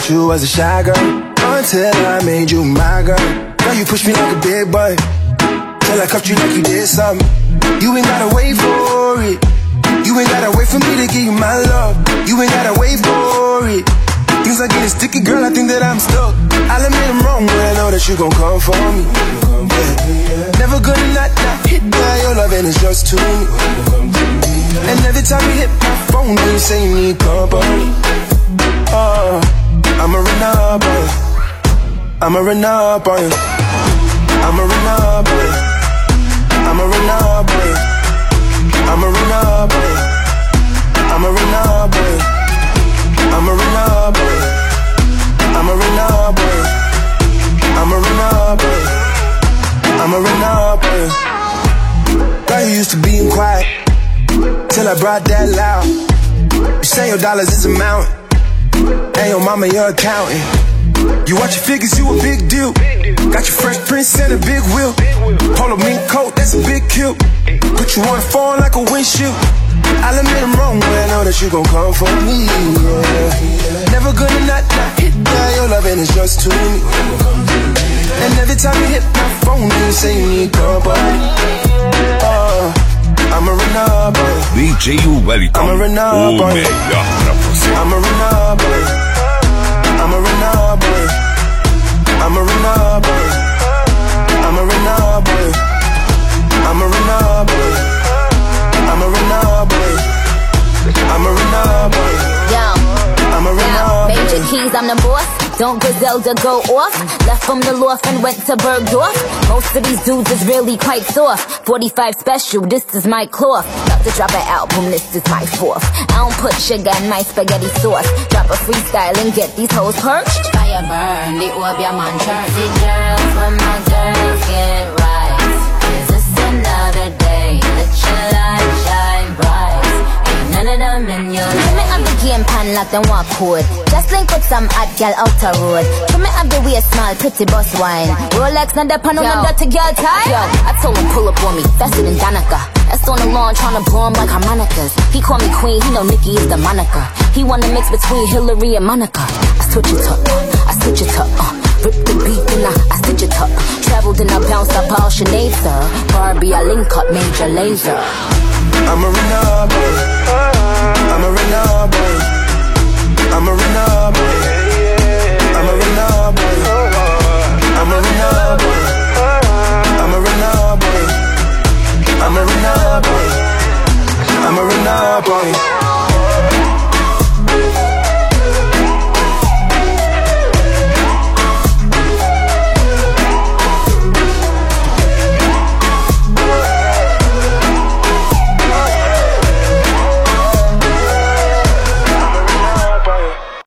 thought you was a shy girl until I made you my girl. Now you push me like a big boy till I cuffed you like you did something. You ain't gotta wait for it. You ain't gotta wait for me to give you my love. You ain't gotta wait for it. Things are getting sticky, girl, I think that I'm stuck. I'll admit I'm wrong, but I know that you gon' come for me. Yeah. Never gonna not hit by your love, and it's just to me. And every time you hit my phone, you say you need company. Oh, I'ma run up on you. I'ma run up on you. I'ma run up on you. I'ma run up on you. I'ma run up on you. I'ma run up on you. I'ma run up on you. I'ma run up on you. I'ma run up on you. I'ma run up on you. Girl, you used to being quiet till I brought that loud. You say your dollars is a mountain, and your mama your accountant. You watch your figures, you a big deal. Got your Fresh Prince and a big wheel. Polo mink coat, that's a big kill. Put you on the phone like a windshield. I'll admit I'm wrong, but I know that you gon' come for me, yeah. Never gonna not hit by your love, and it's just to me. And every time you hit my phone, you say you need company. Oh, I'ma run up on you. DJ Wellington, I'ma run up on you. I'ma run up on you. I'ma run up on you. I'ma run up on you. I'ma run up on you. I'ma run up on you. I'ma run up on you. I'ma run up on you. I'ma run up on you. Major keys, I'm the boss. Don't Griselda go off? Left from the loft and went to Bergdorf. Most of these dudes is really quite soft. 45 special, this is my cloth. About to drop an album, this is my fourth. I don't put sugar in my spaghetti sauce. Drop a freestyle and get these hoes perched. Fire burn, the orb, your man church. The girls, when my girls get right. Is this another day? Let your light shine bright. Ain't none of them in your life. Give me up the game pan like them walk code. Just link with some hot girl out the road. Give me up the way small, pretty bus wine. Rolex, not the pan on them dirty girl tie. Yo, I told him pull up on me, faster than Danica. That's on the lawn, tryna blow him like harmonicas. He call me queen, he know Nicki is the moniker. He wanna mix between Hillary and Monica. I switch it up, I switch it up, rip the beat and I stitch it up. Traveled and I bounced up all Sinead, sir. Barbie, I link up Major Lazer. I'ma run up on you. I'ma run up on you. I'ma run up on you.